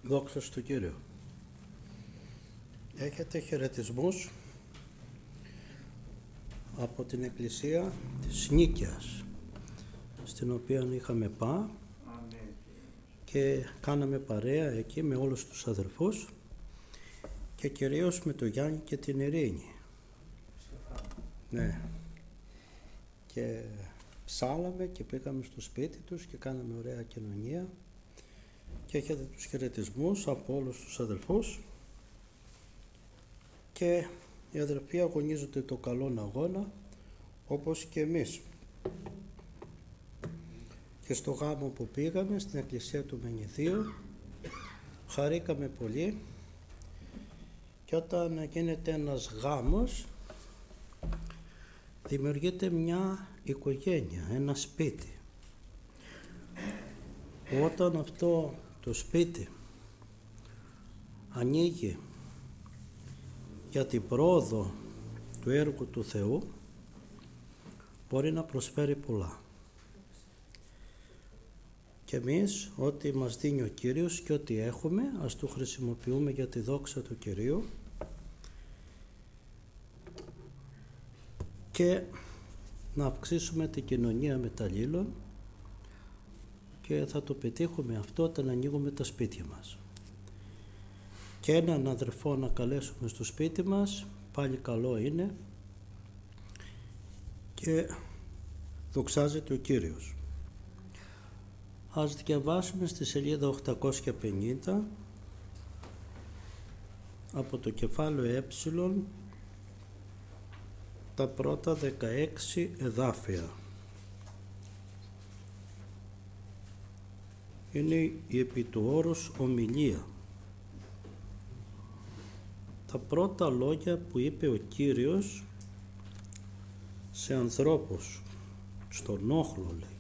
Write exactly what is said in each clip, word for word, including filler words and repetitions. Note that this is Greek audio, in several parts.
Δόξα στον Κύριο. Έχετε χαιρετισμούς από την Εκκλησία της Νίκαιας, στην οποία είχαμε πάει και κάναμε παρέα εκεί με όλους τους αδερφούς και κυρίως με τον Γιάννη και την Ειρήνη. Ναι. Και ψάλαμε και πήγαμε στο σπίτι τους και κάναμε ωραία κοινωνία και έχετε τους χαιρετισμούς από όλους τους αδελφούς και οι αδελφοί αγωνίζονται το καλόν αγώνα όπως και εμείς. Και στο γάμο που πήγαμε στην εκκλησία του Μενιδίου χαρήκαμε πολύ, και όταν γίνεται ένας γάμος δημιουργείται μια οικογένεια, ένα σπίτι. Όταν αυτό το σπίτι ανοίγει για την πρόοδο του έργου του Θεού, μπορεί να προσφέρει πολλά. Και εμείς ό,τι μας δίνει ο Κύριος και ό,τι έχουμε, ας το χρησιμοποιούμε για τη δόξα του Κυρίου και να αυξήσουμε την κοινωνία μεταλλήλων, και θα το πετύχουμε αυτό όταν ανοίγουμε τα σπίτια μας. Και έναν αδερφό να καλέσουμε στο σπίτι μας, πάλι καλό είναι, και δοξάζεται ο Κύριος. Ας διαβάσουμε στη σελίδα οκτακόσια πενήντα από το κεφάλαιο Ε, τα πρώτα δεκαέξι εδάφια. Είναι η επί του όρους ομιλία. Τα πρώτα λόγια που είπε ο Κύριος σε ανθρώπους, στον όχλο λέει.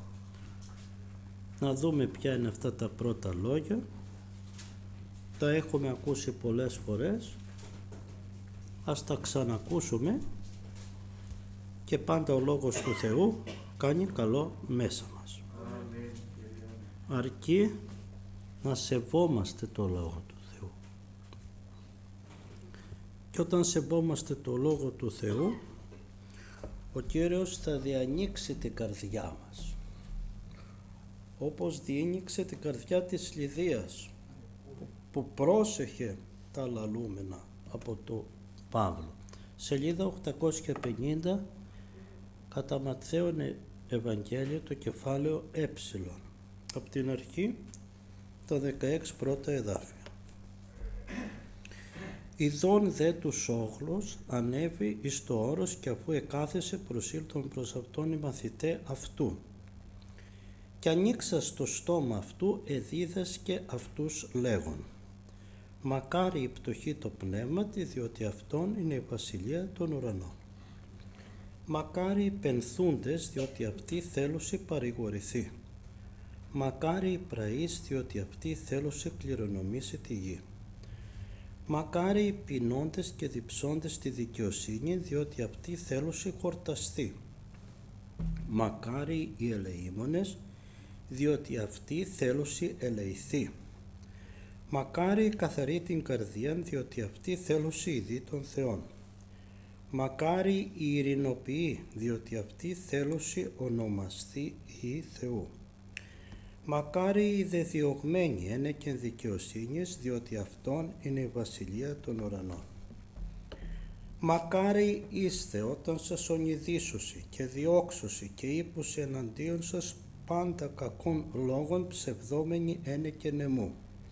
Να δούμε ποια είναι αυτά τα πρώτα λόγια. Τα έχουμε ακούσει πολλές φορές. Ας τα ξανακούσουμε, και πάντα ο Λόγος του Θεού κάνει καλό μέσα μας. Αρκεί να σεβόμαστε το Λόγο του Θεού. Και όταν σεβόμαστε το Λόγο του Θεού, ο Κύριος θα διανοίξει την καρδιά μας, όπως διήνυξε την καρδιά της Λιδίας που πρόσεχε τα λαλούμενα από το Παύλο. Σελίδα οκτακόσια πενήντα κατά Ματθαίον Ευαγγέλιο, το κεφάλαιο Ε, από την αρχή τα δεκαέξι πρώτα εδάφια. Ιδών δε τους όχλους ανέβη εις το όρος, και αφού εκάθεσε προσήλθον προς αυτόν οι μαθηταί αυτού. Και ανοίξας το στόμα αυτού εδίδασκε αυτούς λέγον: μακάρι η πτωχή το πνεύματι, διότι αυτόν είναι η βασιλεία των ουρανών. Μακάρι οι πενθούντες, διότι αυτοί θέλουσι παρηγορηθεί. Μακάρι οι πραείς, διότι αυτοί θέλουσι κληρονομήσει τη γη. Μακάρι οι πεινώντες και διψώντες τη δικαιοσύνη, διότι αυτοί θέλουσι χορταστεί. Μακάρι οι ελεήμονες, διότι αυτοί θέλουσι ελεηθεί. Μακάρι οι καθαροί την καρδίαν, διότι αυτοί θέλουσι ειδεί των Θεών. Μακάρι οι ειρηνοποιοί, διότι αυτοί θέλουσι ονομαστεί ή Θεού. Μακάρι οι δεδιωγμένοι ένεκεν δικαιοσύνης, διότι αυτόν είναι η βασιλεία των ουρανών. Μακάρι είστε όταν σας ονειδήσουσι και διώξουσι και ύπουσι εναντίον σας πάντα κακών λόγων ψευδόμενοι ένεκεν εμού.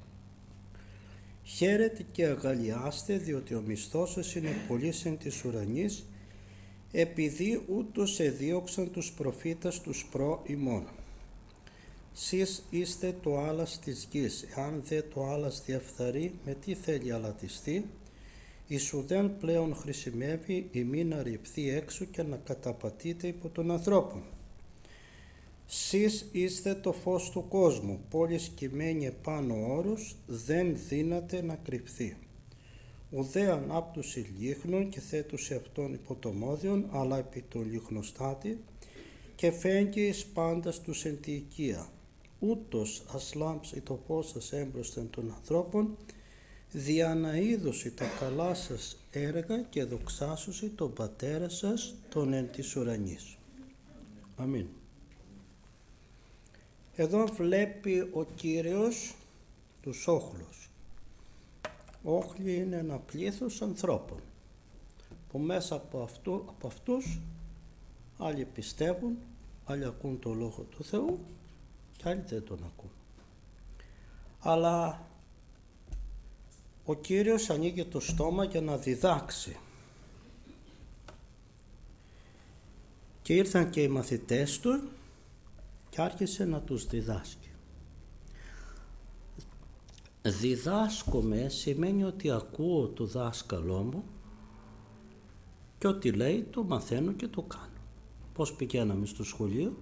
Χαίρετε και αγαλιάστε, διότι ο μισθός σας είναι πολύς εν της ουρανής, επειδή ούτως εδίωξαν τους προφήτας τους προ ημών. Σεις είστε το άλας της γης, εάν δε το άλας διαφθαρεί, με τι θέλει αλατιστεί, εις ουδέν πλέον χρησιμεύει ημί να ρηφθεί έξω και να καταπατείτε υπό των ανθρώπων. Σεις είστε το φως του κόσμου, πόλης κειμένη επάνω όρους, δεν δύναται να κρυφθεί. Ουδέ ανάπτουση λίχνων και θέτουσε αυτόν υπό το μόδιον, αλλά επί το λιχνοστάτη, και φέγγει εις πάντας τους εν τη οικία. ούτως ας λάμψει το φως σας έμπροσθεν των ανθρώπων, δια να είδωση τα καλά σας έργα και δοξάσωση τον Πατέρα σας τον εν της ουρανής. Αμήν. Εδώ βλέπει ο Κύριος τους όχλους. Όχλοι είναι ένα πλήθος ανθρώπων που μέσα από, αυτού, από αυτούς άλλοι πιστεύουν, άλλοι ακούν το Λόγο του Θεού και άλλοι δεν τον ακούν. Αλλά ο Κύριος ανοίγει το στόμα για να διδάξει. Και ήρθαν και οι μαθητές του και άρχισε να τους διδάσκει. Διδάσκομαι σημαίνει ότι ακούω το δάσκαλό μου και ό,τι λέει το μαθαίνω και το κάνω. Πώς πηγαίναμε στο σχολείο,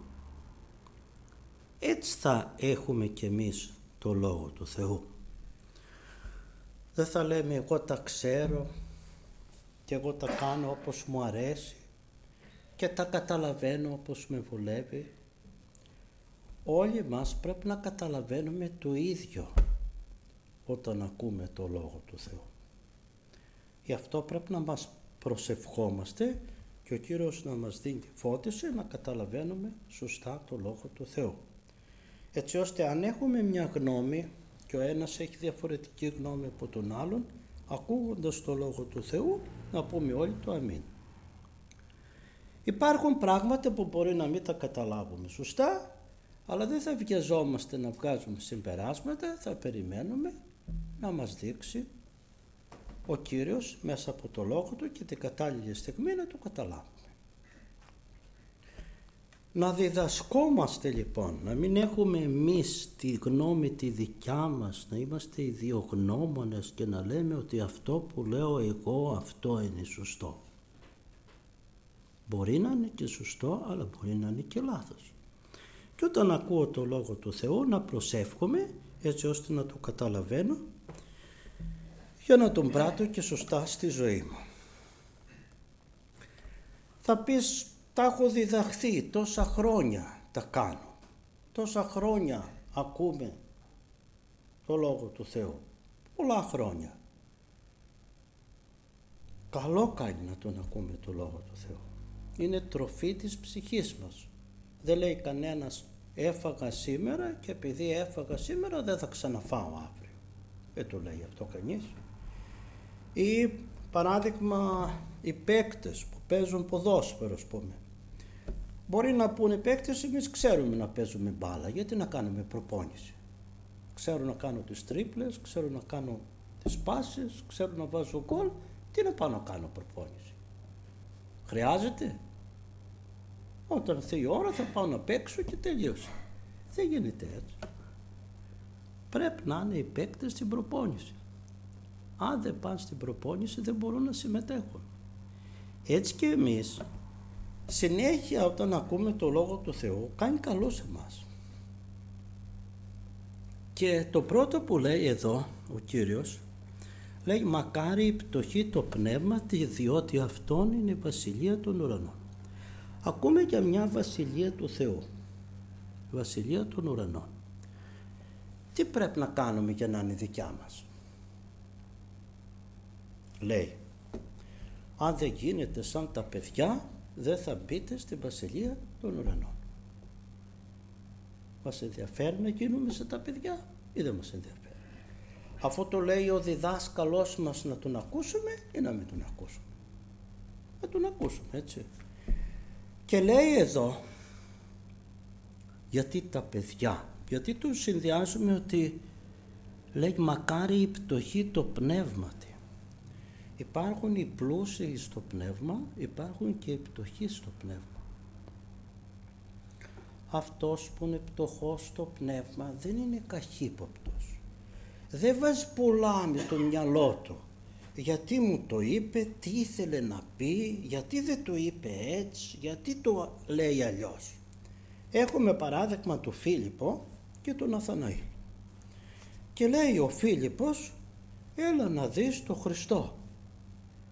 έτσι θα έχουμε κι εμείς το Λόγο του Θεού. Δεν θα λέμε εγώ τα ξέρω και εγώ τα κάνω όπως μου αρέσει και τα καταλαβαίνω όπως με βολεύει. Όλοι μας πρέπει να καταλαβαίνουμε το ίδιο όταν ακούμε το Λόγο του Θεού. Γι' αυτό πρέπει να μας προσευχόμαστε και ο Κύριος να μας δίνει φώτιση να καταλαβαίνουμε σωστά το Λόγο του Θεού. Έτσι ώστε αν έχουμε μια γνώμη και ο ένας έχει διαφορετική γνώμη από τον άλλον, ακούγοντας το Λόγο του Θεού να πούμε όλοι το αμήν. Υπάρχουν πράγματα που μπορεί να μην τα καταλάβουμε σωστά, αλλά δεν θα βιαζόμαστε να βγάζουμε συμπεράσματα, θα περιμένουμε να μας δείξει ο Κύριος μέσα από το Λόγο Του και την κατάλληλη στιγμή να το καταλάβουμε. Να διδασκόμαστε λοιπόν, να μην έχουμε εμείς τη γνώμη τη δικιά μας, να είμαστε ιδιογνώμονες και να λέμε ότι αυτό που λέω εγώ αυτό είναι σωστό. Μπορεί να είναι και σωστό, αλλά μπορεί να είναι και λάθος. Και όταν ακούω το Λόγο του Θεού να προσεύχομαι έτσι ώστε να το καταλαβαίνω για να τον πράττω και σωστά στη ζωή μου. Θα πεις, τα έχω διδαχθεί, τόσα χρόνια τα κάνω, τόσα χρόνια ακούμε το Λόγο του Θεού, πολλά χρόνια. Καλό κάνει να τον ακούμε το Λόγο του Θεού. Είναι τροφή της ψυχής μας. Δεν λέει κανένας έφαγα σήμερα και επειδή έφαγα σήμερα δεν θα ξαναφάω αύριο. Δεν το λέει αυτό κανείς. Ή παράδειγμα οι παίκτες που παίζουν ποδόσφαιρο, ας πούμε. Μπορεί να πούνε οι παίκτες, εμείς ξέρουμε να παίζουμε μπάλα, γιατί να κάνουμε προπόνηση. Ξέρω να κάνω τις τρίπλες, ξέρω να κάνω τις πάσες, ξέρω να βάζω γκολ, τι να πάω να κάνω προπόνηση. Χρειάζεται. Όταν έρθει η ώρα θα πάω να παίξω και τελείωσε. Δεν γίνεται έτσι. Πρέπει να είναι οι παίκτες στην προπόνηση. Αν δεν πάνε στην προπόνηση δεν μπορούν να συμμετέχουν. Έτσι και εμείς συνέχεια όταν ακούμε το Λόγο του Θεού κάνει καλό σε εμάς. Και το πρώτο που λέει εδώ ο Κύριος λέει μακάρι η πτωχή το πνεύματι διότι αυτόν είναι η βασιλεία των ουρανών. Ακούμε για μια βασιλεία του Θεού, η βασιλεία των ουρανών. Τι πρέπει να κάνουμε για να είναι δικιά μας? Λέει, αν δεν γίνετε σαν τα παιδιά δεν θα μπείτε στην βασιλεία των ουρανών. Μας ενδιαφέρει να γίνουμε σαν τα παιδιά ή δεν μας ενδιαφέρει? Αφού το λέει ο διδάσκαλός μας να τον ακούσουμε ή να μην τον ακούσουμε? Να τον ακούσουμε, έτσι. Και λέει εδώ, γιατί τα παιδιά, γιατί τους συνδυάζουμε ότι λέει μακάρι η πτωχή το πνεύματι. Υπάρχουν οι πλούσιοι στο πνεύμα, υπάρχουν και οι πτωχοί στο πνεύμα. Αυτός που είναι πτωχός στο πνεύμα δεν είναι καχύποπτος. Δεν βάζει πολλά με το μυαλό του. Γιατί μου το είπε, τι ήθελε να πει, γιατί δεν το είπε έτσι, γιατί το λέει αλλιώς. Έχουμε παράδειγμα του Φίλιππο και τον Ναθαναήλ. Και λέει ο Φίλιππος, έλα να δεις το Χριστό.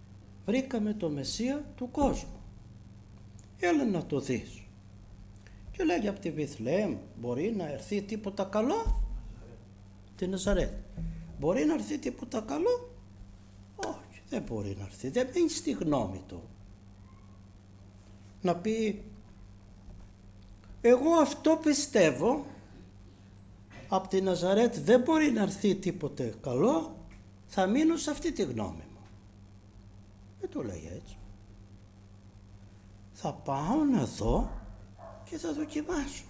Βρήκαμε το Μεσσία του κόσμου. Έλα να το δεις. Και λέγει από τη Βιθλεέμ μπορεί να έρθει τίποτα καλό? Τη Ναζαρέτ. Μπορεί να έρθει τίποτα καλό? Όχι, δεν μπορεί να έρθει. Δεν μείνει στη γνώμη του. Να πει εγώ αυτό πιστεύω, από τη Ναζαρέτ δεν μπορεί να έρθει τίποτε καλό, θα μείνω σε αυτή τη γνώμη μου. Δεν το λέει έτσι. Θα πάω να δω και θα δοκιμάσω.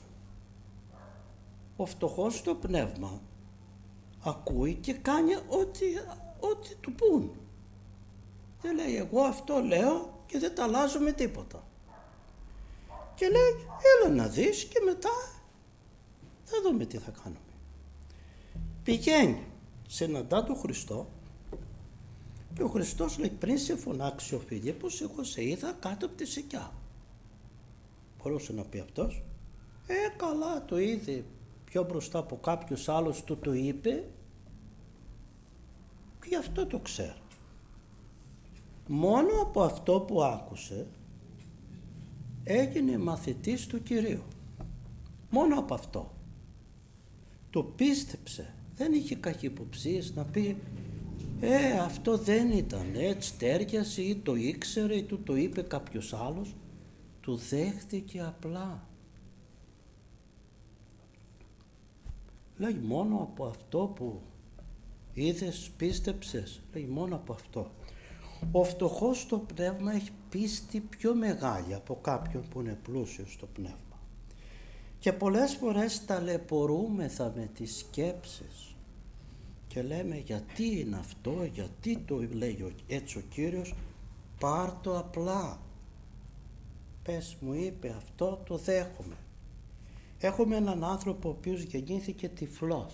Ο φτωχός στο πνεύμα ακούει και κάνει ό,τι, ό,τι του πουν. Δεν λέει εγώ αυτό λέω και δεν τα αλλάζω με τίποτα. Και λέει έλα να δεις και μετά θα δούμε τι θα κάνουμε. Πηγαίνει, συναντά τον Χριστό και ο Χριστός λέει πριν σε φωνάξει ο Φίλιππος εγώ σε είδα κάτω από τη σικιά. Μπορούσε να πει αυτός ε καλά το είδε πιο μπροστά από κάποιος άλλος του το είπε και γι' αυτό το ξέρω. Μόνο από αυτό που άκουσε έγινε μαθητής του Κυρίου. Μόνο από αυτό. Το πίστεψε. Δεν είχε καχυποψίες να πει ε αυτό δεν ήταν έτσι τέριασε ή το ήξερε ή του το είπε κάποιος άλλος. Του δέχτηκε απλά. Λέει μόνο από αυτό που είδες πίστεψες. Λέει μόνο από αυτό. Ο φτωχός στο πνεύμα έχει πίστη πιο μεγάλη από κάποιον που είναι πλούσιος στο πνεύμα. Και πολλές φορές ταλαιπωρούμεθα με τις σκέψεις και λέμε γιατί είναι αυτό, γιατί το λέει έτσι ο Κύριος, πάρ' το απλά. Πες μου είπε αυτό, το δέχομαι. Έχουμε έναν άνθρωπο ο οποίος γεννήθηκε τυφλός.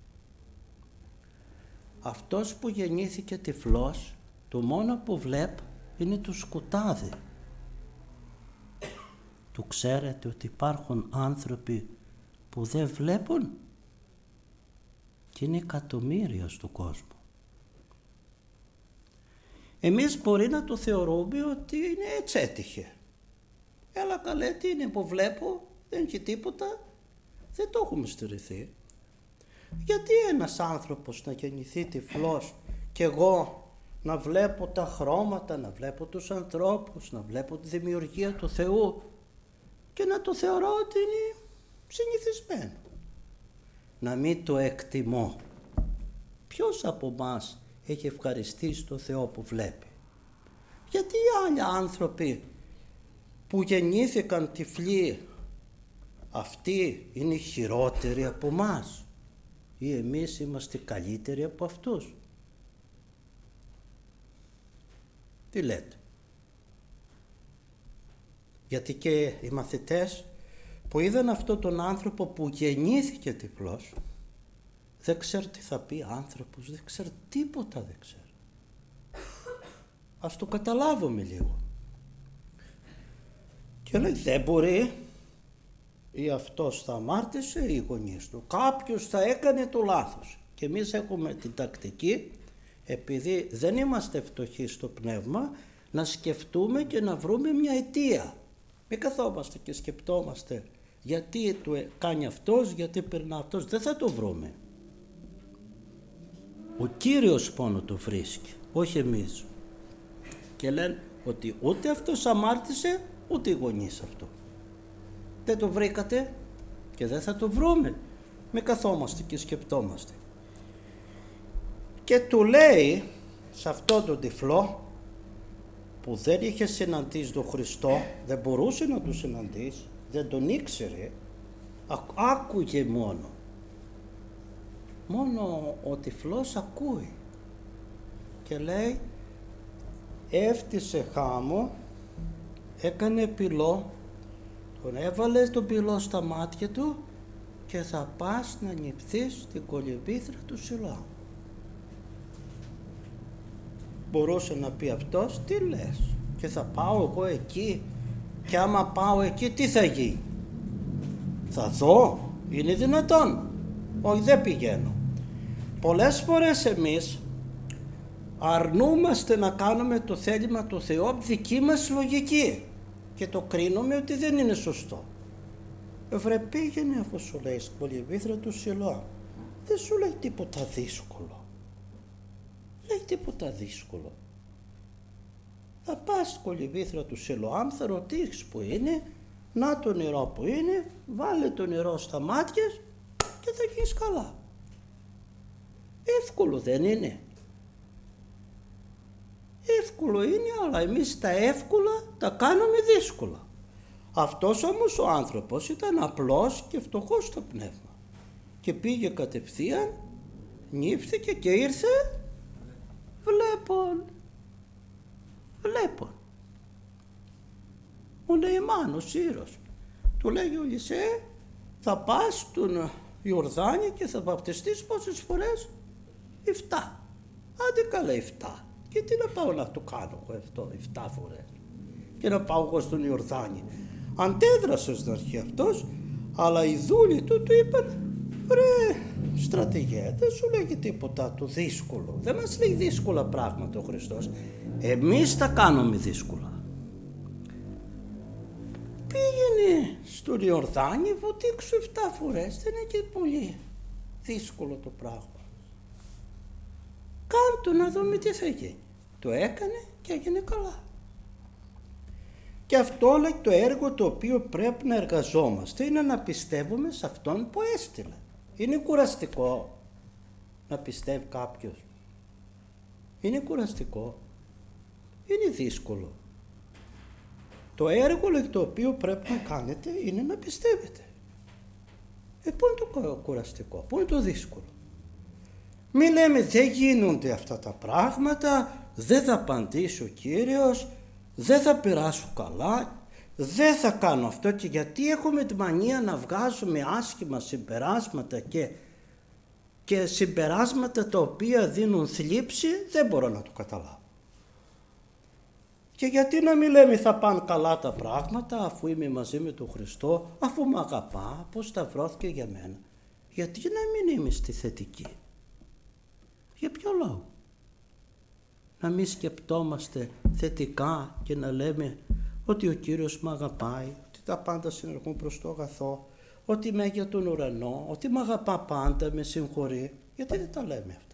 Αυτός που γεννήθηκε τυφλός, το μόνο που βλέπει είναι το σκοτάδι. Του ξέρετε ότι υπάρχουν άνθρωποι που δεν βλέπουν και είναι εκατομμύρια στον κόσμο. Εμείς μπορεί να το θεωρούμε ότι είναι έτσι έτυχε. Έλα καλέ τι είναι που βλέπω, δεν έχει τίποτα, δεν το έχουμε στηριχθεί. Γιατί ένας άνθρωπος να γεννηθεί τυφλός και εγώ να βλέπω τα χρώματα, να βλέπω τους ανθρώπους, να βλέπω τη δημιουργία του Θεού και να το θεωρώ ότι είναι συνηθισμένο. Να μην το εκτιμώ. Ποιος από μας έχει ευχαριστήσει το Θεό που βλέπει? Γιατί οι άλλοι άνθρωποι που γεννήθηκαν τυφλοί αυτοί είναι χειρότεροι από μας ή εμείς είμαστε καλύτεροι από αυτούς? Τι λέτε? Γιατί και οι μαθητές που είδαν αυτόν τον άνθρωπο που γεννήθηκε τυφλός δεν ξέρει τι θα πει άνθρωπος, δεν ξέρει τίποτα, δεν ξέρει. Ας το καταλάβουμε λίγο. Και λέει δεν μπορεί, ή αυτός θα αμάρτησε ή οι γονείς του. Κάποιος θα έκανε το λάθος. Και εμείς έχουμε την τακτική, επειδή δεν είμαστε φτωχοί στο πνεύμα, να σκεφτούμε και να βρούμε μια αιτία. Μην καθόμαστε και σκεπτόμαστε γιατί του κάνει αυτός, γιατί περνά αυτός. Δεν θα το βρούμε. Ο Κύριος μόνο το βρίσκει, όχι εμείς. Και λένε ότι ούτε αυτός αμάρτησε, ούτε οι γονείς αυτό. Δεν το βρήκατε και δεν θα το βρούμε. Μην καθόμαστε και σκεπτόμαστε. Και του λέει σε αυτόν τον τυφλό που δεν είχε συναντήσει τον Χριστό, δεν μπορούσε να τον συναντήσει, δεν τον ήξερε, άκουγε μόνο. Μόνο ο τυφλός ακούει. Και λέει έφτιασε χάμω, έκανε πυλό, τον έβαλε τον πυλό στα μάτια του και θα πας να νηπθείς στην κολυμβήθρα του Σιλώαμ. Μπορούσε να πει αυτός τι λες και θα πάω εγώ εκεί και άμα πάω εκεί τι θα γίνει? Θα δω? Είναι δυνατόν? Όχι, δεν πηγαίνω. Πολλές φορές εμείς αρνούμαστε να κάνουμε το θέλημα του Θεού από δική μας λογική και το κρίνουμε ότι δεν είναι σωστό. Βρε πήγαινε, αφού σου λέει σκολιβήθρα του Σιλοάμ. Δεν σου λέει τίποτα δύσκολο. Λέει τίποτα δύσκολο. Θα πας σκολιβήθρα του Σιλοάμ, θα ρωτήσεις που είναι, να το νερό που είναι, βάλε το νερό στα μάτια και θα γίνεις καλά. Εύκολο δεν είναι? Εύκολο είναι, αλλά εμείς τα εύκολα τα κάνουμε δύσκολα. Αυτός όμως ο άνθρωπος ήταν απλός και φτωχός στο πνεύμα και πήγε κατευθείαν, νύφθηκε και ήρθε βλέπον, βλέπον. Ο Νεημάν, ο Σύρος, του λέγει ο Ελισέ, θα πας στον Ιορδάνη και θα βαπτιστείς πόσες φορές? Εφτά. Άντε καλά εφτά. Και τι να πάω να το κάνω εγώ αυτό εφτά φορές και να πάω εγώ στον Ιορδάνη? Αντέδρασε στην αρχή αυτός, αλλά οι δούλοι του του είπαν, ρε στρατηγέ, δεν σου λέγει τίποτα το δύσκολο, δεν μας λέει δύσκολα πράγματα ο Χριστός, εμείς τα κάνουμε δύσκολα. Πήγαινε στον Ιορδάνη, βοτήξου εφτά φορές, δεν είναι και πολύ δύσκολο το πράγμα. Κάντο να δούμε τι θα γίνει. Το έκανε και έγινε καλά. Και αυτό λέει το έργο το οποίο πρέπει να εργαζόμαστε είναι να πιστεύουμε σε αυτόν που έστειλε. Είναι κουραστικό να πιστεύει κάποιος? Είναι κουραστικό? Είναι δύσκολο? Το έργο λέει, το οποίο πρέπει να κάνετε είναι να πιστεύετε. Ε, πού είναι το κουραστικό, πού είναι το δύσκολο? Μη λέμε δεν γίνονται αυτά τα πράγματα, δεν θα απαντήσει ο Κύριος, δεν θα περάσω καλά, δεν θα κάνω αυτό, και γιατί έχουμε τη μανία να βγάζουμε άσχημα συμπεράσματα και, και συμπεράσματα τα οποία δίνουν θλίψη, δεν μπορώ να το καταλάβω. Και γιατί να μην λέμε θα πάνε καλά τα πράγματα αφού είμαι μαζί με τον Χριστό, αφού με αγαπά, πώς σταυρώθηκε για μένα? Γιατί να μην είμαι στη θετική? Για ποιο λόγο? Να μην σκεπτόμαστε θετικά και να λέμε ότι ο Κύριος με αγαπάει, ότι τα πάντα συνεργούν προς το αγαθό, ότι είμαι για τον ουρανό, ότι με αγαπά πάντα, με συγχωρεί? Γιατί δεν τα λέμε αυτά?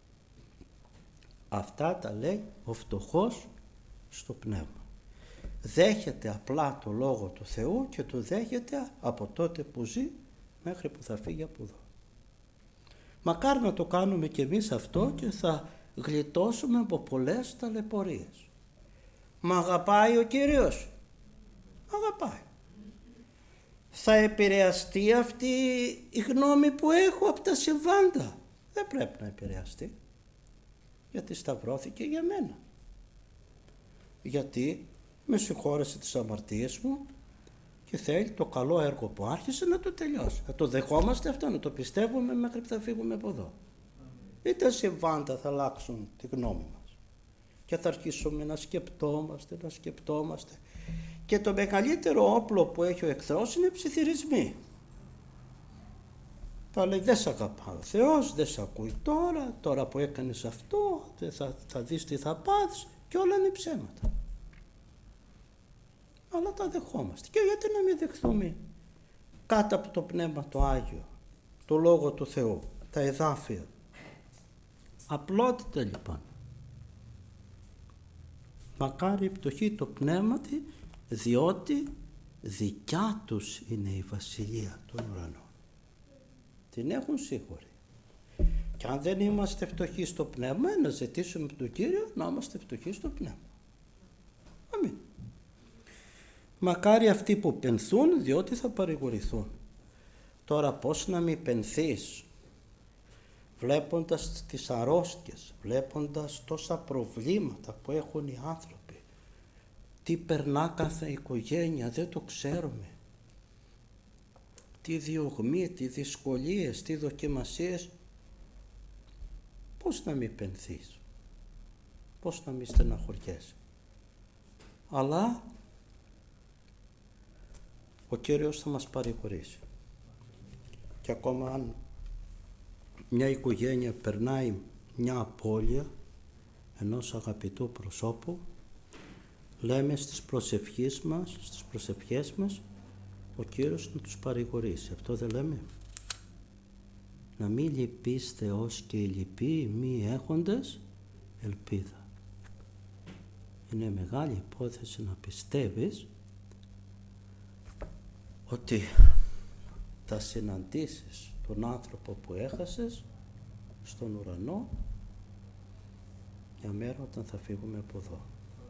Αυτά τα λέει ο φτωχός στο πνεύμα. Δέχεται απλά το Λόγο του Θεού και το δέχεται από τότε που ζει μέχρι που θα φύγει από εδώ. Μακάρι να το κάνουμε κι εμείς αυτό και θα γλιτώσουμε από πολλές ταλαιπωρίες. Μ' αγαπάει ο Κύριος? Αγαπάει. Θα επηρεαστεί αυτή η γνώμη που έχω από τα συμβάντα? Δεν πρέπει να επηρεαστεί, γιατί σταυρώθηκε για μένα, γιατί με συγχώρεσε τις αμαρτίες μου και θέλει το καλό έργο που άρχισε να το τελειώσει. Να το δεχόμαστε αυτό, να το πιστεύουμε μέχρι που θα φύγουμε από εδώ. Ή τα συμβάντα θα αλλάξουν τη γνώμη μας και θα αρχίσουμε να σκεπτόμαστε, να σκεπτόμαστε. Και το μεγαλύτερο όπλο που έχει ο εχθρός είναι ψιθυρισμοί. Θα λέει δεν σ' αγαπά ο Θεός, δεν σ' ακούει τώρα, τώρα που έκανες αυτό, θα, θα δεις τι θα πάθεις, και όλα είναι ψέματα. Αλλά τα δεχόμαστε. Και γιατί να μην δεχθούμε κάτω από το Πνεύμα το Άγιο, το Λόγο του Θεού, τα εδάφια? Απλότητα λοιπόν. Μακάρι η πτωχή το πνεύματι, διότι δικιά τους είναι η βασιλεία των ουρανών. Την έχουν σίγουρη. Και αν δεν είμαστε φτωχοί στο πνεύμα, να ζητήσουμε από τον Κύριο να είμαστε φτωχοί στο πνεύμα. Αμήν. Μακάρι αυτοί που πενθούν, διότι θα παρηγορηθούν. Τώρα πώς να μην πενθείς βλέποντας τις αρρώστιες, βλέποντας τόσα προβλήματα που έχουν οι άνθρωποι, τι περνά κάθε οικογένεια, δεν το ξέρουμε, τι διωγμή, τι δυσκολίες, τι δοκιμασίες. Πώς να μην πενθείς, πώς να μην στεναχωριέσαι? Αλλά ο Κύριος θα μας παρηγορήσει. Και ακόμα αν μια οικογένεια περνάει μια απώλεια ενός αγαπητού προσώπου, λέμε στις προσευχές μας, στις προσευχές μας ο Κύριος να τους παρηγορήσει. Αυτό δεν λέμε? Να μην λυπήστε ως και οι λυποί μη έχοντες ελπίδα. Είναι μεγάλη υπόθεση να πιστεύεις ότι θα συναντήσεις τον άνθρωπο που έχασες στον ουρανό μια μέρα όταν θα φύγουμε από εδώ.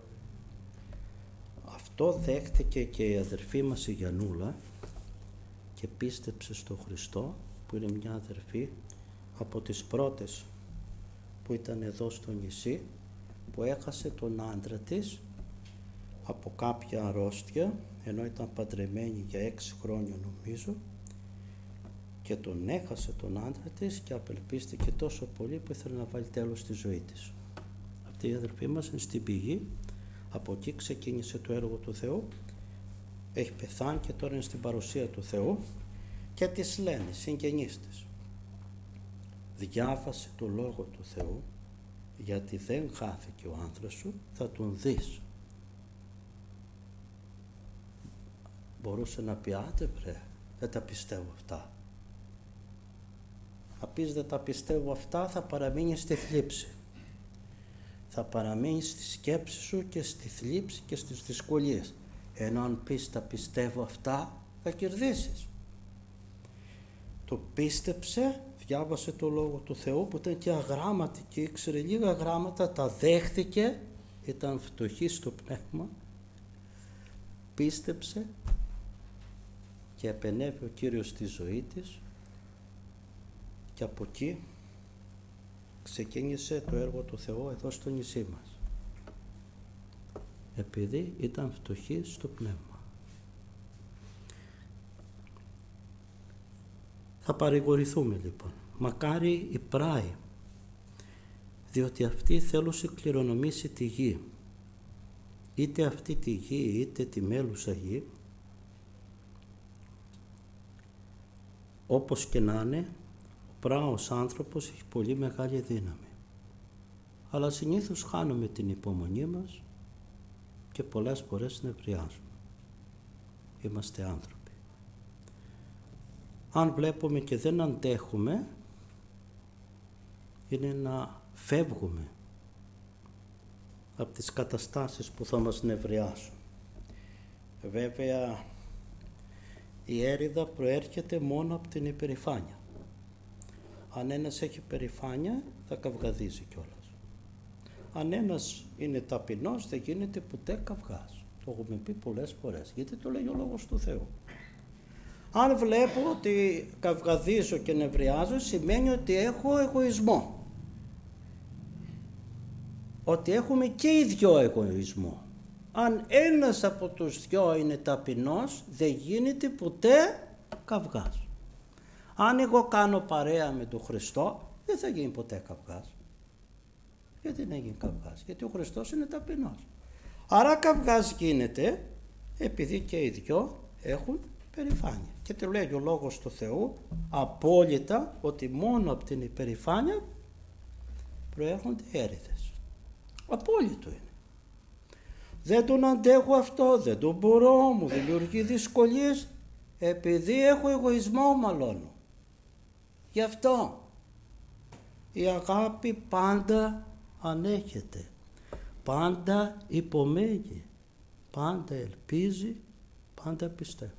Αυτό δέχτηκε και η αδερφή μας η Γιαννούλα και πίστεψε στο Χριστό, που είναι μια αδερφή από τις πρώτες που ήταν εδώ στο νησί, που έχασε τον άντρα της από κάποια αρρώστια, ενώ ήταν παντρεμένη για έξι χρόνια νομίζω, και τον έχασε τον άντρα της και απελπίστηκε τόσο πολύ που ήθελε να βάλει τέλος στη ζωή της. Αυτή η αδερφή μας είναι στην πηγή, από εκεί ξεκίνησε το έργο του Θεού, έχει πεθάνει και τώρα είναι στην παρουσία του Θεού και της λένε συγγενείς της, διάβασε το Λόγο του Θεού, γιατί δεν χάθηκε ο άνθρας σου, θα τον δεις. Μπορούσε να πει, άτε βρε, δεν τα πιστεύω αυτά. Θα πεις δεν τα πιστεύω αυτά, θα παραμείνει στη θλίψη. Θα παραμείνει στη σκέψη σου και στη θλίψη και στις δυσκολίες. Ενώ αν πεις τα πιστεύω αυτά, θα κερδίσεις. Το πίστεψε, διάβασε το Λόγο του Θεού που ήταν και αγράμματη και ήξερε λίγα γράμματα, τα δέχτηκε, ήταν φτωχή στο πνεύμα, πίστεψε και επενέβη ο Κύριος στη ζωή της και από εκεί ξεκίνησε το έργο του Θεού εδώ στο νησί μας, επειδή ήταν φτωχή στο πνεύμα. Θα παρηγορηθούμε λοιπόν. Μακάρι η πράη, διότι αυτή θέλωσε κληρονομήσει τη γη. Είτε αυτή τη γη, είτε τη μέλουσα γη, όπως και να είναι, ο πράος άνθρωπος έχει πολύ μεγάλη δύναμη. Αλλά συνήθως χάνουμε την υπομονή μας και πολλές φορές νευριάζουμε. Είμαστε άνθρωποι. Αν βλέπουμε και δεν αντέχουμε, είναι να φεύγουμε από τις καταστάσεις που θα μας νευριάσουν. Βέβαια, η έρηδα προέρχεται μόνο από την υπερηφάνεια. Αν ένας έχει υπερηφάνεια, θα καυγαδίζει κιόλας. Αν ένας είναι ταπεινός, δεν γίνεται ποτέ καυγάς. Το έχουμε πει πολλές φορές, γιατί το λέει ο Λόγος του Θεού. Αν βλέπω ότι καυγαδίζω και νευριάζω, σημαίνει ότι έχω εγωισμό. Ότι έχουμε και οι δυο εγωισμό. Αν ένας από τους δυο είναι ταπεινός, δεν γίνεται ποτέ καυγάς. Αν εγώ κάνω παρέα με τον Χριστό, δεν θα γίνει ποτέ καυγάς. Γιατί δεν γίνει καυγάς? Γιατί ο Χριστός είναι ταπεινός. Άρα καυγάς γίνεται επειδή και οι δυο έχουν περηφάνεια. Και το λέει ο Λόγος του Θεού απόλυτα ότι μόνο από την υπερηφάνεια προέρχονται έρηδες. Απόλυτο είναι. Δεν τον αντέχω αυτό, δεν τον μπορώ, μου δημιουργεί δυσκολίες, επειδή έχω εγωισμό μαλώνω. Γι' αυτό η αγάπη πάντα ανέχεται, πάντα υπομένει, πάντα ελπίζει, πάντα πιστεύει.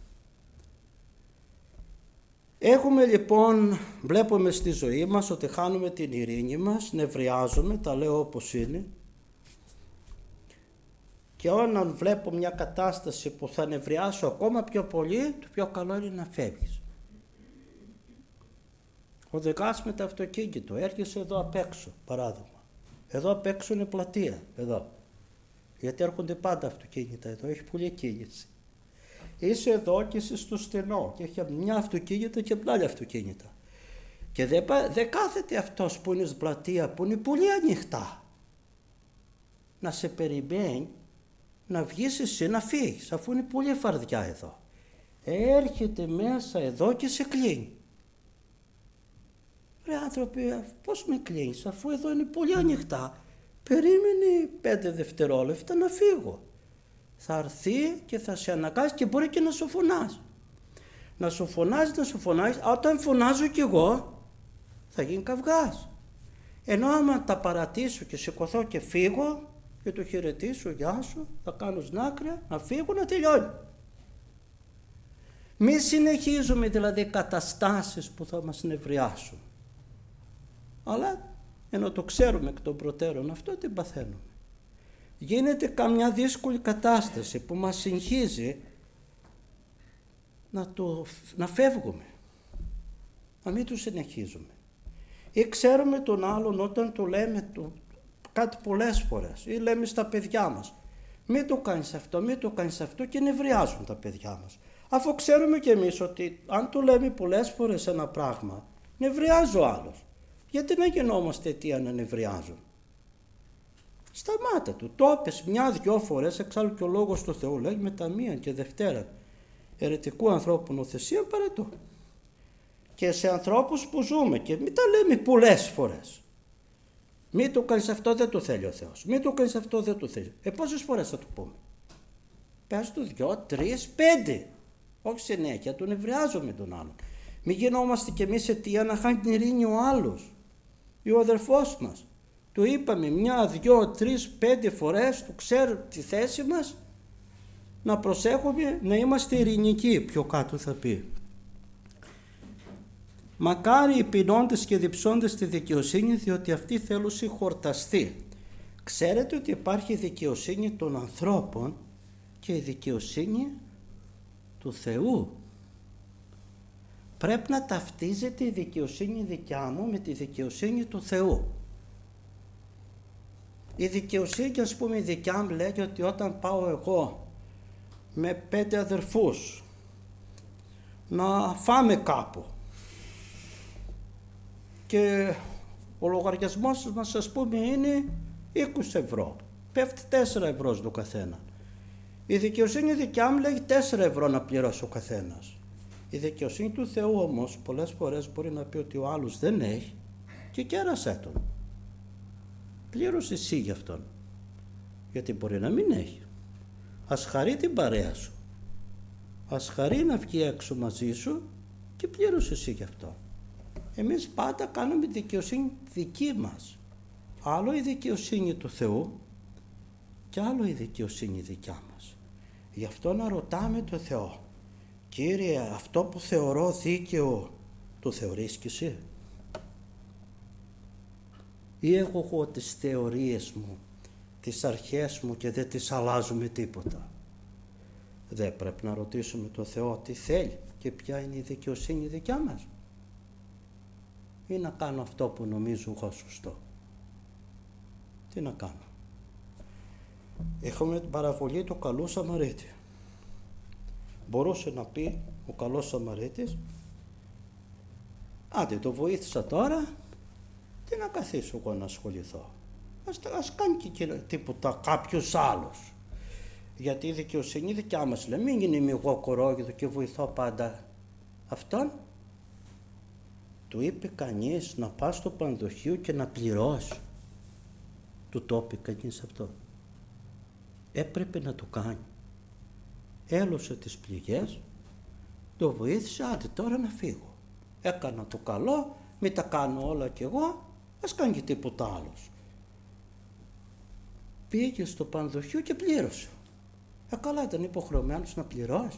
Έχουμε λοιπόν, βλέπουμε στη ζωή μας ότι χάνουμε την ειρήνη μας, νευριάζουμε, τα λέω όπως είναι, και όταν βλέπω μια κατάσταση που θα νευριάσω ακόμα πιο πολύ, το πιο καλό είναι να φεύγεις. Οδηγάς με το αυτοκίνητο, έρχεσαι εδώ απ' έξω, παράδειγμα. Εδώ απ' έξω είναι πλατεία, εδώ. Γιατί έρχονται πάντα αυτοκίνητα εδώ, έχει πολλή κίνηση. Είσαι εδώ και είσαι στο στενό και έχει μια αυτοκίνητα και άλλη αυτοκίνητα. Και δεν, δεν κάθεται αυτός που είναι στην πλατεία, που είναι πολύ ανοιχτά, να σε περιμένει να βγεις εσύ να φύγεις, αφού είναι πολύ φαρδιά εδώ. Έρχεται μέσα εδώ και σε κλείνει. Ρε άνθρωποι, πώς με κλείνεις, αφού εδώ είναι πολύ ανοιχτά? Περίμενε πέντε δευτερόλεπτα να φύγω. Θα έρθει και θα σε αναγκάσει και μπορεί και να σου φωνάσει. Να σου φωνάζει, να σου φωνάζει, όταν φωνάζω κι εγώ θα γίνει καυγάς. Ενώ άμα τα παρατήσω και σηκωθώ και φύγω και το χαιρετήσω, γεια σου, θα κάνω σνάκρια, να φύγω, να τελειώνει. Μη συνεχίζουμε δηλαδή καταστάσεις που θα μας νευριάσουν. Αλλά ενώ το ξέρουμε εκ των προτέρων αυτό, την παθαίνουμε. Γίνεται καμιά δύσκολη κατάσταση που μας συγχύζει, να, το, να φεύγουμε, να μην το συνεχίζουμε. Ή ξέρουμε τον άλλον όταν το λέμε το, κάτι πολλές φορές, ή λέμε στα παιδιά μας, μην το κάνεις αυτό, μην το κάνεις αυτό, και νευριάζουν τα παιδιά μας. Αφού ξέρουμε κι εμείς ότι αν το λέμε πολλές φορές ένα πράγμα, νευριάζει ο άλλος. Γιατί να γινόμαστε αιτία να νευριάζουν? Σταμάτα του, το έπες μια-δυο φορές, εξάλλου και ο λόγος του Θεού λέει με τα μία και δευτέρα αιρετικού ανθρώπου νοθεσία παρετώ. Και σε ανθρώπους που ζούμε, και μην τα λέμε πολλές φορές. Μην το κάνεις αυτό, δεν το θέλει ο Θεός. Μην το κάνεις αυτό, δεν το θέλει. Ε, πόσες φορές θα του πούμε? Πες του δυο, τρεις, πέντε. Όχι συνέχεια, τον νευριάζουμε τον άλλον. Μην γινόμαστε κι εμείς αιτία να χάνει την ειρήνη ο άλλος ή ο αδερφός μας. Του είπαμε μια, δυο, τρεις, πέντε φορές, του ξέρει τη θέση μας, να προσέχουμε να είμαστε ειρηνικοί, πιο κάτω θα πει. Μακάρι οι πεινώντες και διψώντες τη δικαιοσύνη, διότι αυτοί θέλουν συγχορταστεί. Ξέρετε ότι υπάρχει η δικαιοσύνη των ανθρώπων και η δικαιοσύνη του Θεού. Πρέπει να ταυτίζεται η δικαιοσύνη δικιά μου με τη δικαιοσύνη του Θεού. Η δικαιοσύνη, ας πούμε, η δικιά μου λέγει ότι όταν πάω εγώ με πέντε αδερφούς να φάμε κάπου και ο λογαριασμός μας, ας πούμε, είναι είκοσι ευρώ, πέφτει τέσσερα ευρώ στο καθένα. Η δικαιοσύνη δικιά μου λέγει τέσσερα ευρώ να πληρώσει ο καθένας. Η δικαιοσύνη του Θεού όμως πολλές φορές μπορεί να πει ότι ο άλλος δεν έχει και κέρασέ τον. Πλήρωσε εσύ γι' αυτόν. Γιατί μπορεί να μην έχει. Ας χαρεί την παρέα σου. Ας χαρεί να βγει έξω μαζί σου και πλήρωσε εσύ γι' αυτό. Εμείς πάντα κάνουμε τη δικαιοσύνη δική μας. Άλλο η δικαιοσύνη του Θεού και άλλο η δικαιοσύνη δικιά μας. Γι' αυτό να ρωτάμε τον Θεό, Κύριε, αυτό που θεωρώ δίκαιο το θεωρείς κι εσύ? Ή έχω εγώ τις θεωρίες μου, τις αρχές μου και δεν τις αλλάζουμε τίποτα? Δεν πρέπει να ρωτήσουμε τον Θεό τι θέλει και ποια είναι η δικαιοσύνη δικιά μας? Ή να κάνω αυτό που νομίζω εγώ σωστό? Τι να κάνω? Έχουμε την παραβολή του καλού Σαμαρίτη. Μπορούσε να πει ο καλός Σαμαρίτης, άντε το βοήθησα τώρα, τι να καθίσω εγώ να ασχοληθώ? Ας, ας κάνει και τίποτα κάποιος άλλος. Γιατί η δικαιοσύνη δικιά μας λέει, μην γίνει εγώ κορόιδο και βοηθώ πάντα αυτόν. Του είπε κανείς να πας στο πανδοχείο και να πληρώσει? Του το είπε κανείς αυτό? Έπρεπε να το κάνει. Έλωσε τις πληγές, το βοήθησε, άντε τώρα να φύγω. Έκανα το καλό, μην τα κάνω όλα κι εγώ, ας κάνει και τίποτα άλλος. Πήγε στο πανδοχείο και πλήρωσε. Ε, καλά, ήταν υποχρεωμένος να πληρώσει.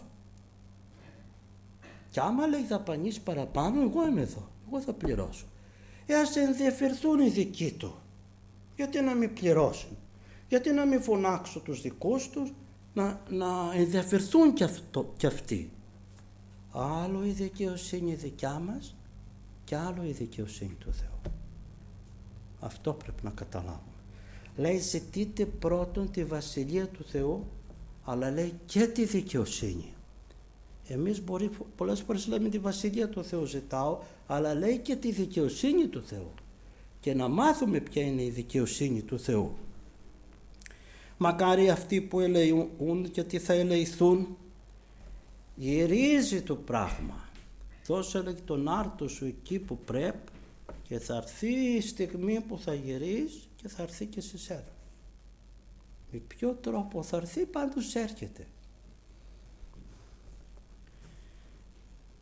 Κι άμα λέει δαπανείς παραπάνω, εγώ είμαι εδώ, εγώ θα πληρώσω. Ε, ας ενδιαφερθούν οι δικοί του. Γιατί να μην πληρώσουν? Γιατί να μην φωνάξω τους δικούς τους, να, να ενδιαφερθούν κι, αυτό, κι αυτοί? Άλλο η δικαιοσύνη δικιά μας και άλλο η δικαιοσύνη του Θεού. Αυτό πρέπει να καταλάβουμε. Λέει ζητείτε πρώτον τη βασιλεία του Θεού, αλλά λέει και τη δικαιοσύνη. Εμείς μπορεί, πολλές φορές λέμε τη βασιλεία του Θεού ζητάω, αλλά λέει και τη δικαιοσύνη του Θεού. Και να μάθουμε ποια είναι η δικαιοσύνη του Θεού. Μακάρι αυτοί που ελεούν, γιατί θα ελεηθούν. Γυρίζει το πράγμα. Δώσε λέει τον άρτο σου εκεί που πρέπει και θα έρθει η στιγμή που θα γυρίσει και θα έρθει και σε σένα. Με ποιο τρόπο θα έρθει? Πάντως έρχεται.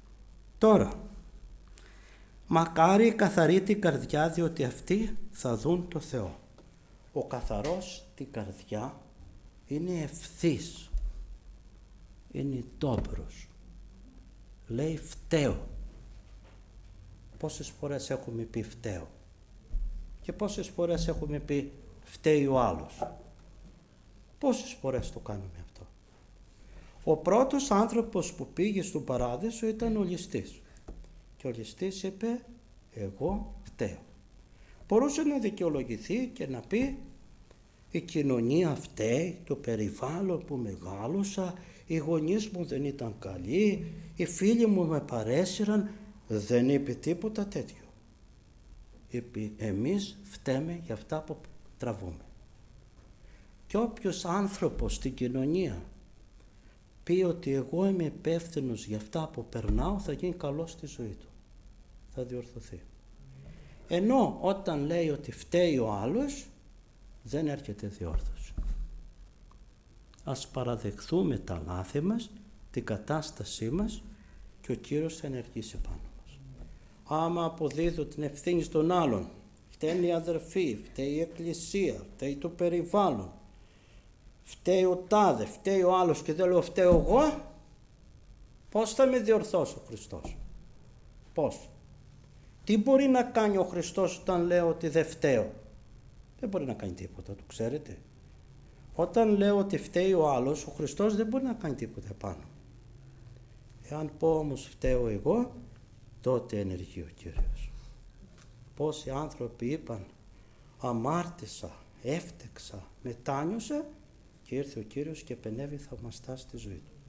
Τώρα, μακάρι καθαρή την καρδιά, διότι αυτοί θα δουν το Θεό. Ο καθαρός την καρδιά είναι ευθύς, είναι ντόπρος, λέει φταίω. Πόσες φορές έχουμε πει φταίω και πόσες φορές έχουμε πει φταίει ο άλλος. Πόσες φορές το κάνουμε αυτό. Ο πρώτος άνθρωπος που πήγε στον παράδεισο ήταν ο ληστής και ο ληστής είπε εγώ φταίω. Μπορούσε να δικαιολογηθεί και να πει η κοινωνία φταίει, το περιβάλλον που μεγάλωσα, οι γονείς μου δεν ήταν καλοί, οι φίλοι μου με παρέσυραν. Δεν είπε τίποτα τέτοιο. Είπε εμείς φταίμε για αυτά που τραβούμε. Και όποιος άνθρωπος στην κοινωνία πει ότι εγώ είμαι υπεύθυνος για αυτά που περνάω, θα γίνει καλός στη ζωή του. Θα διορθωθεί. Ενώ όταν λέει ότι φταίει ο άλλος, δεν έρχεται διόρθωση. Ας παραδεχθούμε τα λάθη μας, την κατάστασή μας και ο Κύριος θα ενεργήσει πάνω μας. Άμα αποδίδω την ευθύνη στον άλλον, φταίνει η αδερφή, φταίει η εκκλησία, φταίει το περιβάλλον, φταίει ο τάδε, φταίει ο άλλος και δεν λέω φταίω εγώ, πώς θα με διορθώσει ο Χριστός? Πώς? Τι μπορεί να κάνει ο Χριστός όταν λέω ότι δεν φταίω? Δεν μπορεί να κάνει τίποτα, το ξέρετε. Όταν λέω ότι φταίει ο άλλος, ο Χριστός δεν μπορεί να κάνει τίποτα επάνω. Εάν πω όμως φταίω εγώ, τότε ενεργεί ο Κύριος. Πόσοι άνθρωποι είπαν αμάρτησα, έφτεξα, μετάνιωσα και ήρθε ο Κύριος και επενέβη θαυμαστά στη ζωή του.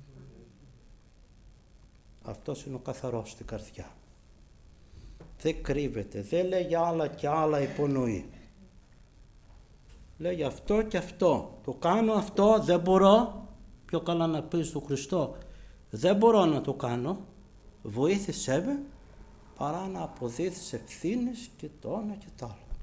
Αυτός είναι ο καθαρός στην καρδιά. Δεν κρύβεται, δεν λέει για άλλα και άλλα υπονοεί. Λέει αυτό και αυτό, το κάνω αυτό, δεν μπορώ. Πιο καλά να πεις του Χριστό, δεν μπορώ να το κάνω, βοήθησέ με, παρά να αποδίδεις ευθύνες και το ένα και το άλλο.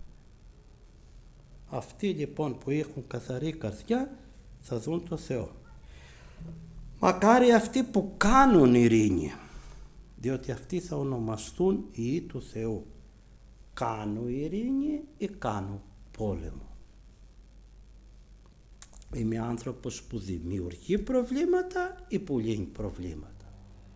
Αυτοί λοιπόν που έχουν καθαρή καρδιά θα δουν το Θεό. Μακάρι αυτοί που κάνουν ειρήνη, διότι αυτοί θα ονομαστούν ιοί του Θεού. Κάνω ειρήνη ή κάνω πόλεμο? Είμαι άνθρωπος που δημιουργεί προβλήματα ή που λύνει προβλήματα?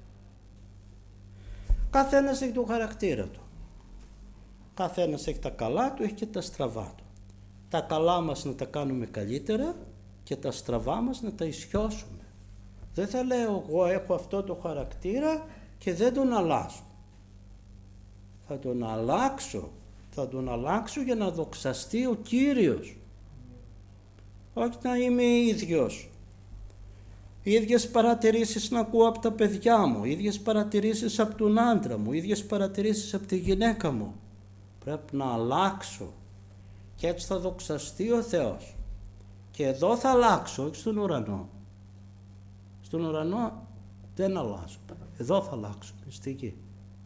Καθένας έχει το χαρακτήρα του. Καθένας έχει τα καλά του, έχει και τα στραβά του. Τα καλά μας να τα κάνουμε καλύτερα και τα στραβά μας να τα ισιώσουμε. Δεν θα λέω εγώ έχω αυτό το χαρακτήρα και δεν τον αλλάζω. Θα τον αλλάξω. Θα τον αλλάξω για να δοξαστεί ο Κύριος. Όχι να είμαι ίδιος. Οι ίδιες παρατηρήσεις να ακούω από τα παιδιά μου, οι ίδιες παρατηρήσεις από τον άντρα μου, οι ίδιες παρατηρήσεις από τη γυναίκα μου. Πρέπει να αλλάξω και έτσι θα δοξαστεί ο Θεός. Και εδώ θα αλλάξω, όχι στον ουρανό. Στον ουρανό δεν αλλάζω. Εδώ θα αλλάξω, στη γη.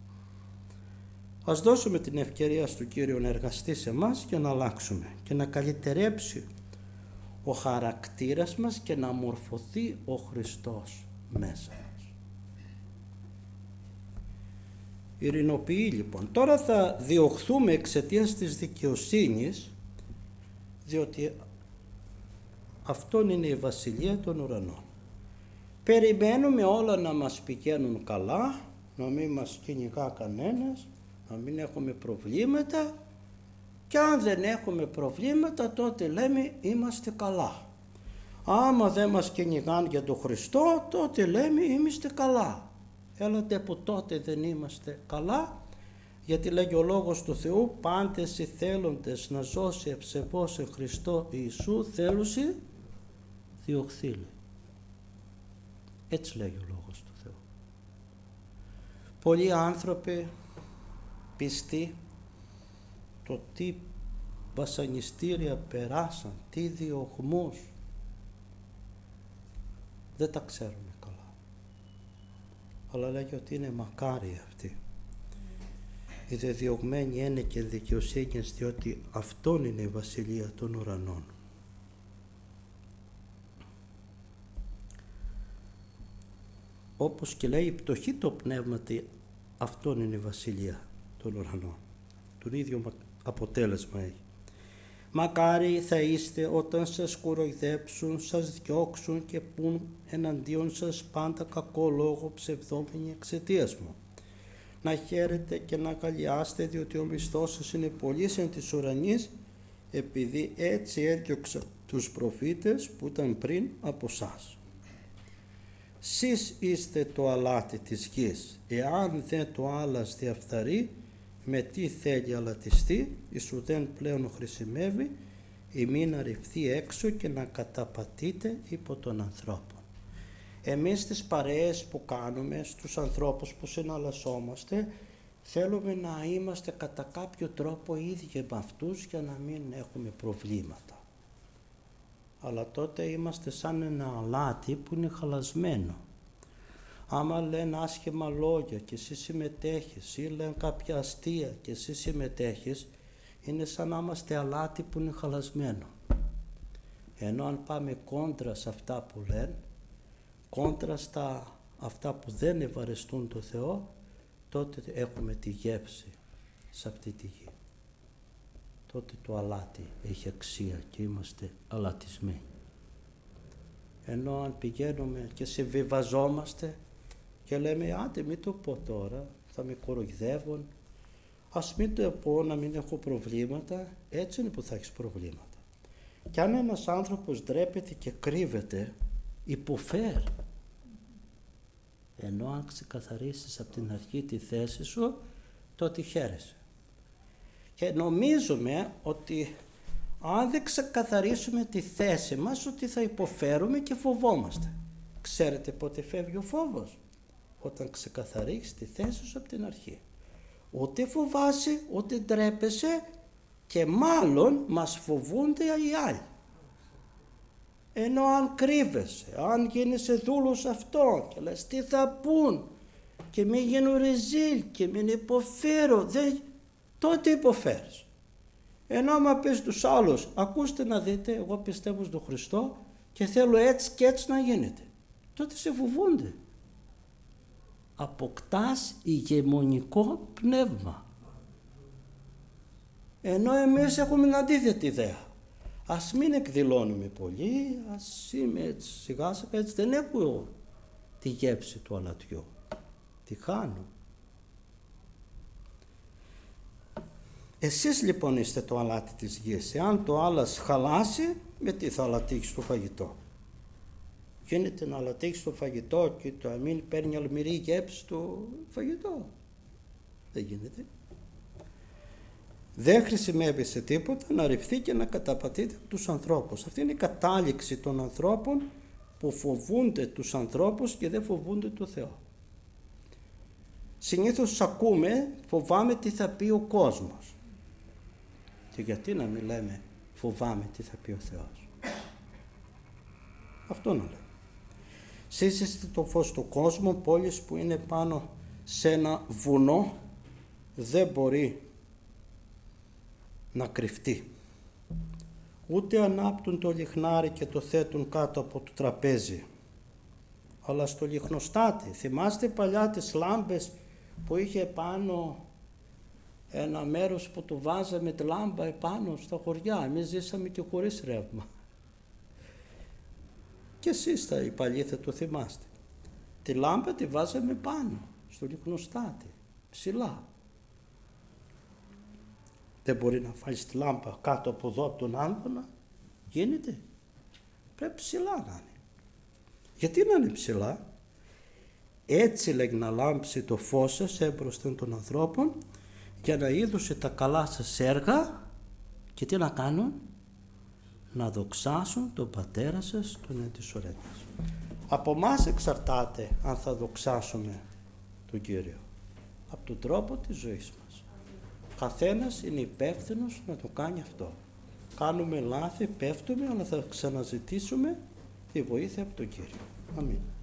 Ας δώσουμε την ευκαιρία στον Κύριο να εργαστεί σε εμάς και να αλλάξουμε και να καλυτερέψει ο χαρακτήρας μας και να μορφωθεί ο Χριστός μέσα μας. Ειρηνοποιεί λοιπόν. Τώρα θα διωχθούμε εξαιτίας της δικαιοσύνης, διότι αυτόν είναι η βασιλεία των ουρανών. Περιμένουμε όλα να μας πηγαίνουν καλά, να μην μας κυνηγά κανένας, να μην έχουμε προβλήματα, και αν δεν έχουμε προβλήματα τότε λέμε είμαστε καλά. Άμα δεν μας κυνηγάν για τον Χριστό τότε λέμε είμαστε καλά. Έλατε που τότε δεν είμαστε καλά, γιατί λέγει ο Λόγος του Θεού πάντες οι θέλοντες να ζώσει ευσεβώς εν Χριστώ Ιησού θέλουσι διωχθήλοι. Έτσι λέγει ο Λόγος του Θεού. Πολλοί άνθρωποι πιστοί, το τι βασανιστήρια περάσαν, τι διωγμούς, δεν τα ξέρουμε καλά. Αλλά λέγει ότι είναι μακάρι αυτοί. Οι δε διωγμένοι είναι και δικαιοσύνης, διότι αυτόν είναι η βασιλεία των ουρανών. Όπως και λέει η πτωχή το πνεύματι αυτόν είναι η βασιλεία των ουρανών. Τον ίδιο αποτέλεσμα έχει. Μακάρι θα είστε όταν σας κοροϊδέψουν, σας διώξουν και πουν εναντίον σας πάντα κακό λόγο ψευδόμενοι εξαιτίας μου. Να χαίρετε και να αγκαλιάστε, διότι ο μισθός σας είναι πολύς εν της ουρανής, επειδή έτσι έδιωξα τους προφήτες που ήταν πριν από σας. Σεις είστε το αλάτι της γης, εάν δεν το άλας διαφθαρεί, με τι θέλει αλατιστεί, εις ουδέν πλέον χρησιμεύει, ή μην να ρηφθεί έξω και να καταπατείτε υπό των ανθρώπων. Εμείς τις παρέες που κάνουμε στους ανθρώπους που συναλλασσόμαστε, θέλουμε να είμαστε κατά κάποιο τρόπο ίδιοι με αυτούς για να μην έχουμε προβλήματα. Αλλά τότε είμαστε σαν ένα αλάτι που είναι χαλασμένο. Άμα λένε άσχημα λόγια και εσύ συμμετέχεις ή λένε κάποια αστεία και εσύ συμμετέχεις, είναι σαν να είμαστε αλάτι που είναι χαλασμένο. Ενώ αν πάμε κόντρα σε αυτά που λένε, κόντρα στα αυτά που δεν ευαρεστούν το Θεό, τότε έχουμε τη γεύση σε αυτή τη γη. Τότε το αλάτι έχει αξία και είμαστε αλατισμένοι. Ενώ αν πηγαίνουμε και συμβιβαζόμαστε και λέμε άντε μην το πω τώρα, θα με κοροϊδεύουν, ας μην το πω να μην έχω προβλήματα, έτσι είναι που θα έχεις προβλήματα. Και αν ένας άνθρωπος ντρέπεται και κρύβεται, υποφέρει. Ενώ αν ξεκαθαρίσεις από την αρχή τη θέση σου, τότε χαίρεσαι. Και νομίζουμε ότι αν δεν ξεκαθαρίσουμε τη θέση μας, ότι θα υποφέρουμε και φοβόμαστε. Ξέρετε πότε φεύγει ο φόβος? Όταν ξεκαθαρίσεις τη θέση σου από την αρχή. Ούτε φοβάσαι, ούτε ντρέπεσαι και μάλλον μας φοβούνται οι άλλοι. Ενώ αν κρύβεσαι, αν γίνεσαι δούλος αυτό και λες τι θα πούν και μην γίνω ρεζίλ και μην υποφέρω, δεν... τότε υποφέρεις. Ενώ άμα πεις τους άλλους, ακούστε να δείτε, εγώ πιστεύω στον Χριστό και θέλω έτσι και έτσι να γίνεται, τότε σε φοβούνται. Αποκτάς ηγεμονικό πνεύμα. Ενώ εμείς έχουμε την αντίθετη ιδέα. Ας μην εκδηλώνουμε πολύ, ας είμαι έτσι σιγά σιγά, έτσι δεν έχω τη γεύση του αλατιού. Τη χάνω. Εσείς λοιπόν είστε το αλάτι της γης. Εάν το άλας χαλάσει, με τι θα αλατίξεις το φαγητό? Γίνεται να αλατίξεις το φαγητό και το αμήν παίρνει αλμυρή γεύση το φαγητό? Δεν γίνεται. Δεν χρησιμεύει σε τίποτα να ρηφθεί και να καταπατείται από τους ανθρώπους. Αυτή είναι η κατάληξη των ανθρώπων που φοβούνται τους ανθρώπους και δεν φοβούνται το Θεό. Συνήθως ακούμε, φοβάμαι τι θα πει ο κόσμος. Και γιατί να μην λέμε φοβάμαι τι θα πει ο Θεός? Αυτό να λέμε. Εσείς είστε το φως του κόσμου, πόλεις που είναι πάνω σε ένα βουνό δεν μπορεί να κρυφτεί. Ούτε ανάπτουν το λιχνάρι και το θέτουν κάτω από το τραπέζι, αλλά στο λιχνοστάτη. Θυμάστε παλιά τις λάμπες που είχε πάνω ένα μέρος που το βάζαμε τη λάμπα επάνω στα χωριά? Εμείς ζήσαμε και χωρίς ρεύμα. Και εσείς τα οι παλιοί θα το θυμάστε. Τη λάμπα τη βάζαμε πάνω στο λιχνοστάτη, ψηλά. Δεν μπορεί να βάλεις τη λάμπα κάτω από εδώ από τον άμβονα. Γίνεται. Πρέπει ψηλά να είναι. Γιατί να είναι ψηλά? Έτσι λέγει να λάμψει το φως σας έμπροσθεν των ανθρώπων, για να είδωσε τα καλά σας έργα και τι να κάνουν? Να δοξάσουν τον Πατέρα σας τον εν της ουρανής. Από εμάς εξαρτάται αν θα δοξάσουμε τον Κύριο. Από τον τρόπο της ζωής μας. Καθένας είναι υπεύθυνος να το κάνει αυτό. Κάνουμε λάθη, πέφτουμε, αλλά θα ξαναζητήσουμε τη βοήθεια από τον Κύριο. Αμήν.